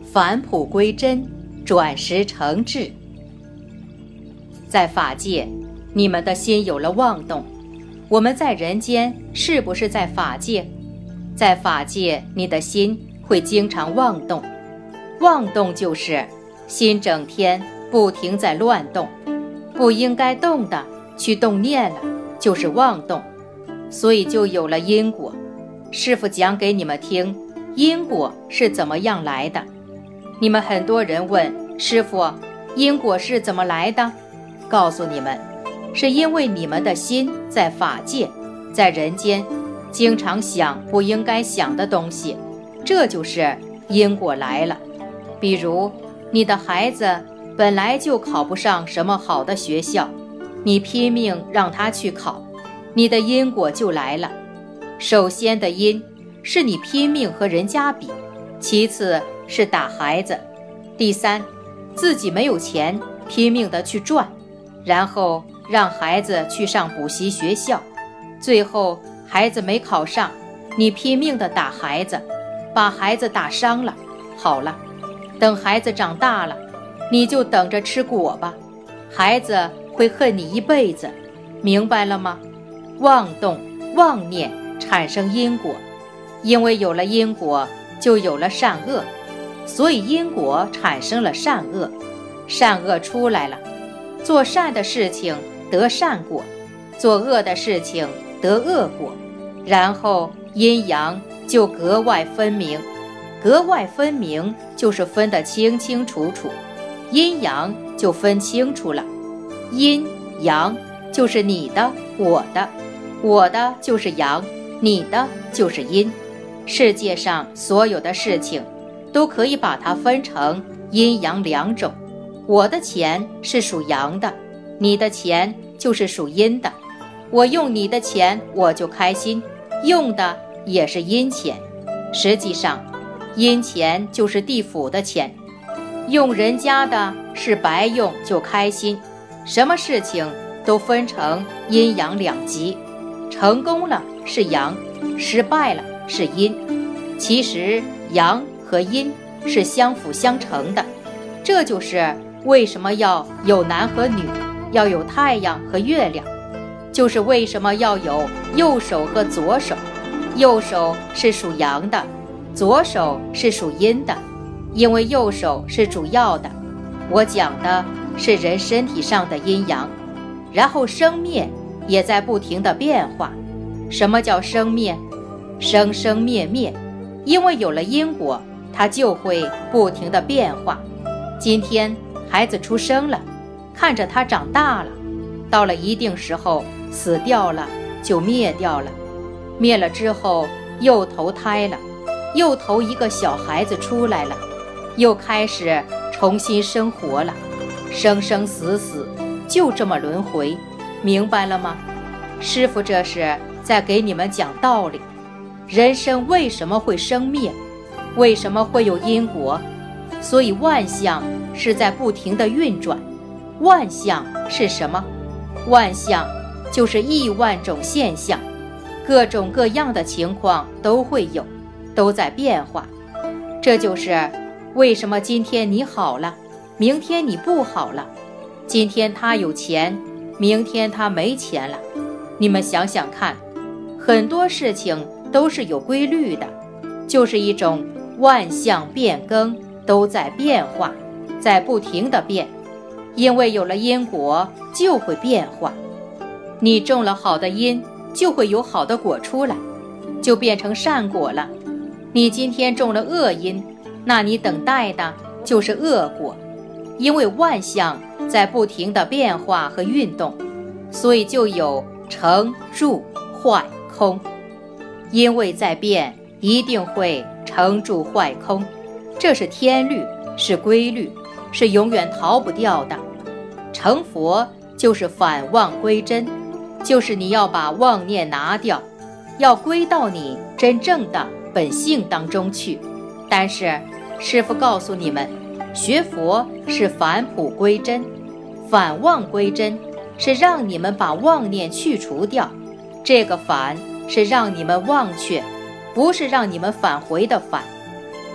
返璞归真，转识成智。在法界，你们的心有了妄动。我们在人间是不是在法界？在法界，你的心会经常妄动。妄动就是心整天不停在乱动，不应该动的去动念了，就是妄动。所以就有了因果。师父讲给你们听，因果是怎么样来的。你们很多人问师父，因果是怎么来的？告诉你们，是因为你们的心在法界，在人间经常想不应该想的东西，这就是因果来了。比如你的孩子本来就考不上什么好的学校，你拼命让他去考，你的因果就来了。首先的因是你拼命和人家比，其次是打孩子，第三自己没有钱拼命的去赚，然后让孩子去上补习学校，最后孩子没考上，你拼命的打孩子，把孩子打伤了。好了，等孩子长大了，你就等着吃果吧，孩子会恨你一辈子，明白了吗？妄动妄念产生因果，因为有了因果就有了善恶，所以因果产生了善恶，善恶出来了，做善的事情得善果，做恶的事情得恶果，然后阴阳就格外分明。格外分明就是分得清清楚楚，阴阳就分清楚了。阴阳就是你的我的，我的就是阳，你的就是阴。世界上所有的事情都可以把它分成阴阳两种。我的钱是属阳的，你的钱就是属阴的。我用你的钱我就开心，用的也是阴钱。实际上阴钱就是地府的钱，用人家的是白用就开心。什么事情都分成阴阳两极，成功了是阳，失败了是阴。其实阳和阴是相辅相成的，这就是为什么要有男和女，要有太阳和月亮，就是为什么要有右手和左手。右手是属阳的，左手是属阴的，因为右手是主要的。我讲的是人身体上的阴阳，然后生灭也在不停的变化。什么叫生灭？生生灭灭，因为有了因果，它就会不停的变化。今天孩子出生了，看着他长大了，到了一定时候死掉了，就灭掉了。灭了之后又投胎了，又投一个小孩子出来了，又开始重新生活了，生生死死就这么轮回，明白了吗？师父这是在给你们讲道理。人生为什么会生灭？为什么会有因果？所以万象是在不停的运转。万象是什么？万象就是亿万种现象，各种各样的情况都会有，都在变化。这就是为什么今天你好了，明天你不好了，今天他有钱，明天他没钱了。你们想想看，很多事情都是有规律的，就是一种万象变更，都在变化，在不停的变。因为有了因果就会变化，你种了好的因，就会有好的果出来，就变成善果了。你今天种了恶因，那你等待的就是恶果。因为万象在不停的变化和运动，所以就有成住坏空。因为在变，一定会成住坏空，这是天律，是规律，是永远逃不掉的。成佛就是返妄归真，就是你要把妄念拿掉，要归到你真正的本性当中去。但是师父告诉你们，学佛是返璞归真，返妄归真是让你们把妄念去除掉。这个返是让你们忘却，不是让你们返回的返。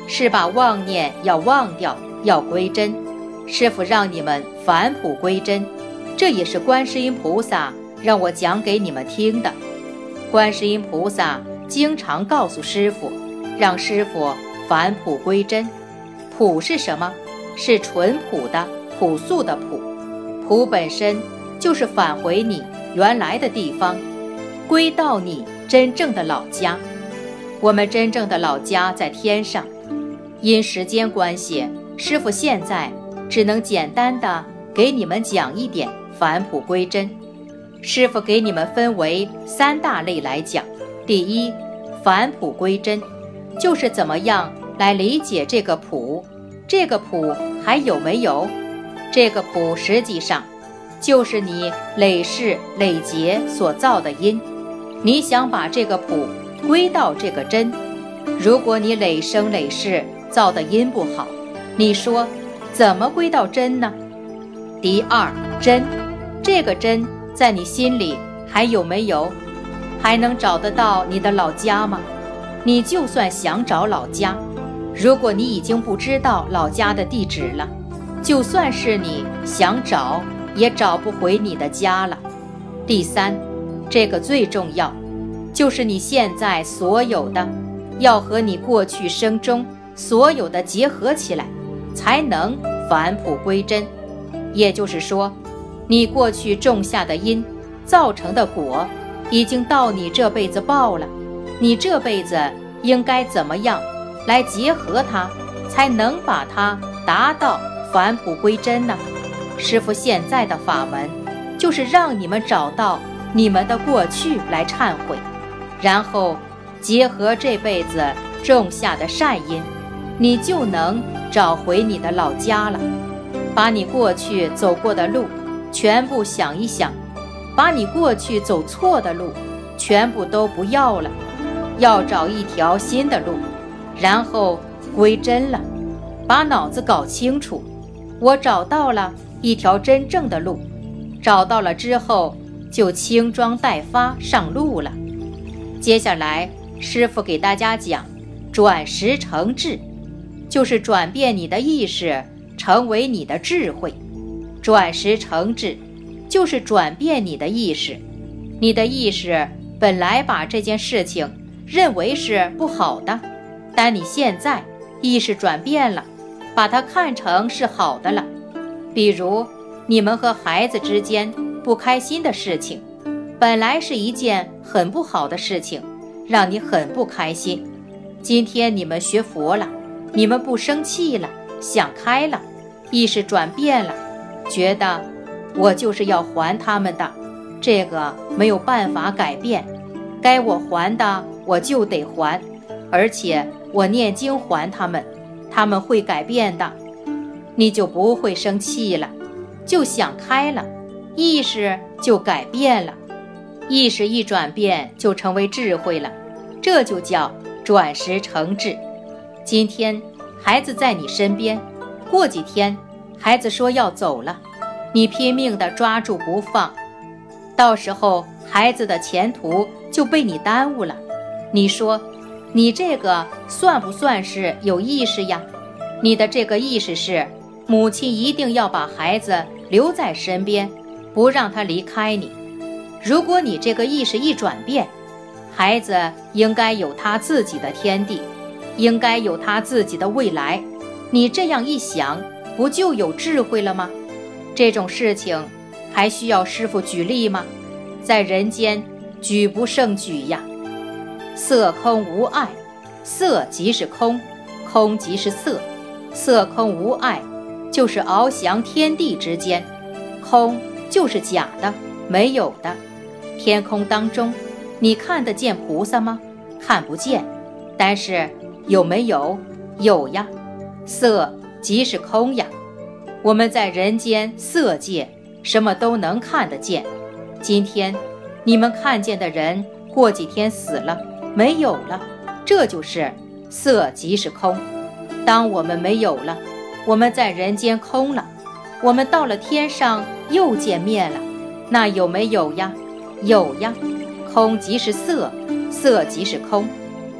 是把妄念要忘掉，要归真。师父让你们返璞归真，这也是观世音菩萨让我讲给你们听的。观世音菩萨经常告诉师父，让师父返璞归真。朴是什么？是淳朴的、朴素的朴。朴本身就是返回你原来的地方，归到你真正的老家。我们真正的老家在天上。因时间关系，师父现在只能简单的给你们讲一点返璞归真。师父给你们分为3大类来讲。第一，返璞归真，就是怎么样来理解这个朴。这个朴还有没有？这个朴实际上就是你累世累劫所造的因。你想把这个朴归到这个真，如果你累生累世造的因不好，你说怎么归到真呢？第二，真，这个真在你心里还有没有？还能找得到你的老家吗？你就算想找老家，如果你已经不知道老家的地址了，就算是你想找，也找不回你的家了。第三，这个最重要，就是你现在所有的要和你过去生中所有的结合起来，才能返璞归真。也就是说，你过去种下的因造成的果已经到你这辈子报了，你这辈子应该怎么样来结合它，才能把它达到返璞归真呢？师父现在的法门就是让你们找到你们的过去来忏悔，然后结合这辈子种下的善因，你就能找回你的老家了。把你过去走过的路全部想一想，把你过去走错的路全部都不要了，要找一条新的路，然后归真了。把脑子搞清楚，我找到了一条真正的路，找到了之后就轻装待发上路了。接下来师父给大家讲转识成智，就是转变你的意识成为你的智慧。转识成智就是转变你的意识。你的意识本来把这件事情认为是不好的，但你现在意识转变了，把它看成是好的了。比如你们和孩子之间不开心的事情，本来是一件很不好的事情，让你很不开心。今天你们学佛了，你们不生气了，想开了，意识转变了，觉得我就是要还他们的，这个没有办法改变，该我还的我就得还，而且我念经还他们，他们会改变的。你就不会生气了，就想开了，意识就改变了。意识一转变就成为智慧了，这就叫转识成智。今天孩子在你身边，过几天孩子说要走了，你拼命地抓住不放，到时候孩子的前途就被你耽误了。你说你这个算不算是有意识呀？你的这个意识是母亲一定要把孩子留在身边，不让他离开你。如果你这个意识一转变，孩子应该有他自己的天地，应该有他自己的未来，你这样一想，不就有智慧了吗？这种事情还需要师父举例吗？在人间举不胜举呀。色空无碍，色即是空，空即是色，色空无碍就是翱翔天地之间，空就是假的，没有的。天空当中你看得见菩萨吗？看不见，但是有没有？有呀。色即是空呀。我们在人间色界什么都能看得见，今天你们看见的人过几天死了，没有了，这就是色即是空。当我们没有了，我们在人间空了，我们到了天上又见面了，那有没有呀？有呀。空即是色，色即是空。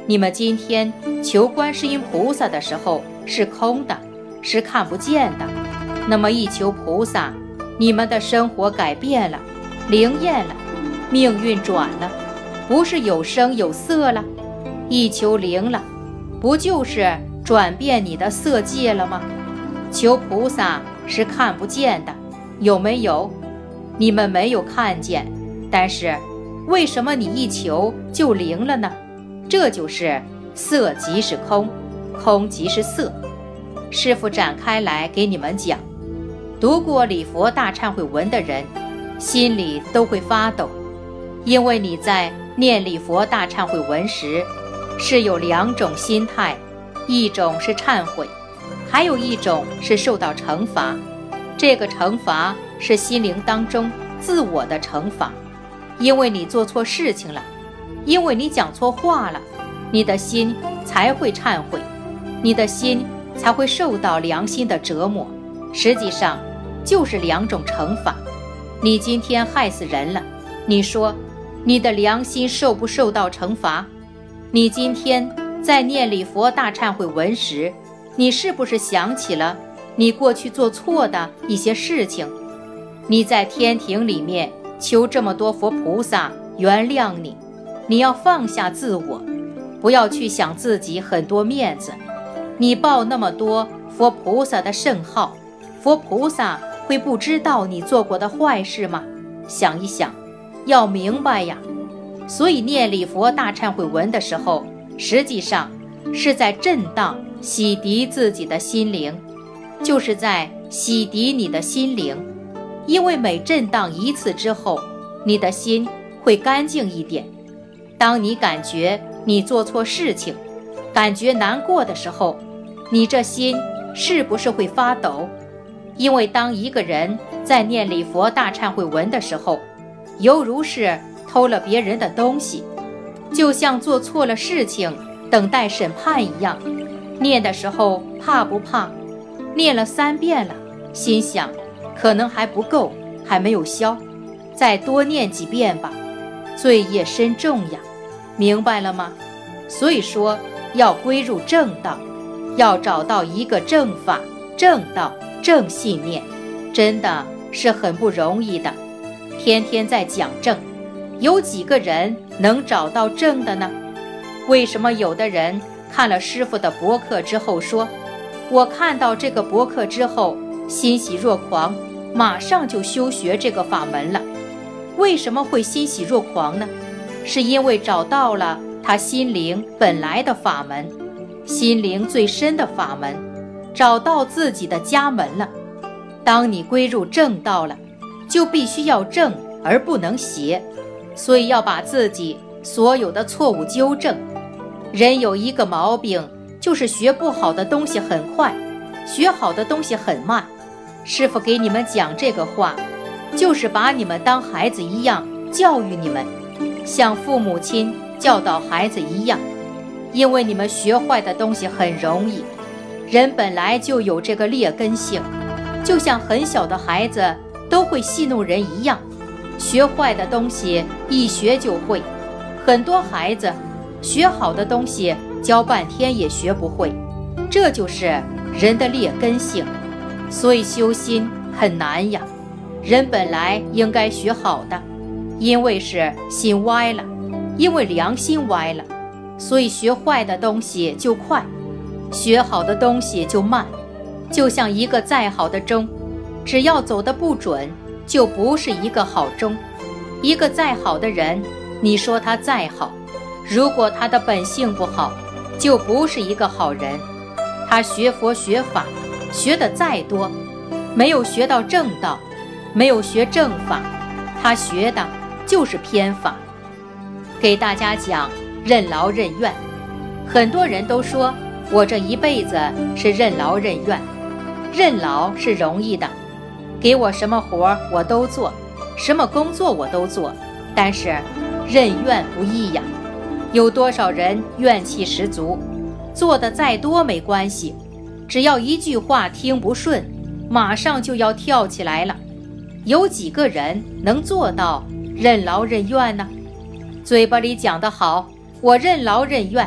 你们今天求观世音菩萨的时候是空的，是看不见的。那么一求菩萨，你们的生活改变了，灵验了，命运转了，不是有声有色了？一求灵了，不就是转变你的色界了吗？求菩萨是看不见的，有没有？你们没有看见，但是为什么你一求就灵了呢？这就是色即是空，空即是色。师父展开来给你们讲，读过礼佛大忏悔文的人心里都会发抖，因为你在念礼佛大忏悔文时是有两种心态，一种是忏悔，还有一种是受到惩罚。这个惩罚是心灵当中自我的惩罚，因为你做错事情了，因为你讲错话了，你的心才会忏悔，你的心才会受到良心的折磨。实际上就是两种惩罚。你今天害死人了，你说你的良心受不受到惩罚？你今天在念礼佛大忏悔文时，你是不是想起了你过去做错的一些事情？你在天庭里面求这么多佛菩萨原谅你，你要放下自我，不要去想自己很多面子。你报那么多佛菩萨的圣号，佛菩萨会不知道你做过的坏事吗？想一想，要明白呀。所以念礼佛大忏悔文的时候，实际上是在震荡洗涤自己的心灵，就是在洗涤你的心灵。因为每震荡一次之后，你的心会干净一点。当你感觉你做错事情，感觉难过的时候，你这心是不是会发抖？因为当一个人在念礼佛大忏悔文的时候，犹如是偷了别人的东西，就像做错了事情等待审判一样。念的时候怕不怕？念了3遍了，心想可能还不够，还没有消，再多念几遍吧，罪业深重呀，明白了吗？所以说要归入正道，要找到一个正法、正道、正信念，真的是很不容易的。天天在讲正，有几个人能找到正的呢？为什么有的人看了师父的博客之后说，我看到这个博客之后欣喜若狂，马上就修学这个法门了？为什么会欣喜若狂呢？是因为找到了他心灵本来的法门，心灵最深的法门，找到自己的家门了。当你归入正道了，就必须要正而不能邪，所以要把自己所有的错误纠正。人有一个毛病，就是学不好的东西很快，学好的东西很慢。师父给你们讲这个话，就是把你们当孩子一样教育你们，像父母亲教导孩子一样。因为你们学坏的东西很容易，人本来就有这个劣根性，就像很小的孩子都会戏弄人一样，学坏的东西一学就会。很多孩子学好的东西教半天也学不会，这就是人的劣根性。所以修心很难呀。人本来应该学好的，因为是心歪了，因为良心歪了，所以学坏的东西就快，学好的东西就慢。就像一个再好的钟，只要走得不准，就不是一个好钟。一个再好的人，你说他再好，如果他的本性不好，就不是一个好人。他学佛学法学得再多，没有学到正道，没有学正法，他学的就是偏法。给大家讲任劳任怨，很多人都说我这一辈子是任劳任怨。任劳是容易的，给我什么活我都做，什么工作我都做，但是任怨不易呀。有多少人怨气十足，做的再多没关系，只要一句话听不顺，马上就要跳起来了。有几个人能做到任劳任怨呢？嘴巴里讲得好，我任劳任怨，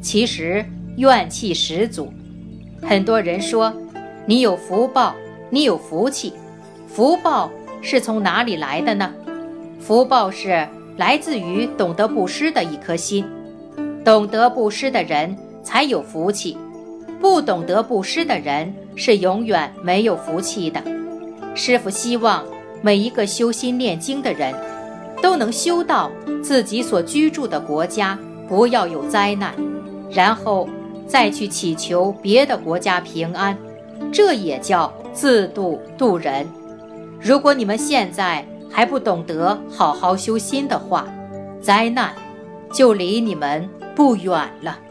其实怨气十足。很多人说，你有福报，你有福气。福报是从哪里来的呢？福报是来自于懂得布施的一颗心。懂得布施的人才有福气，不懂得布施的人是永远没有福气的。师父希望每一个修心念经的人都能修到自己所居住的国家不要有灾难，然后再去祈求别的国家平安，这也叫自度度人。如果你们现在还不懂得好好修心的话，灾难就离你们不远了。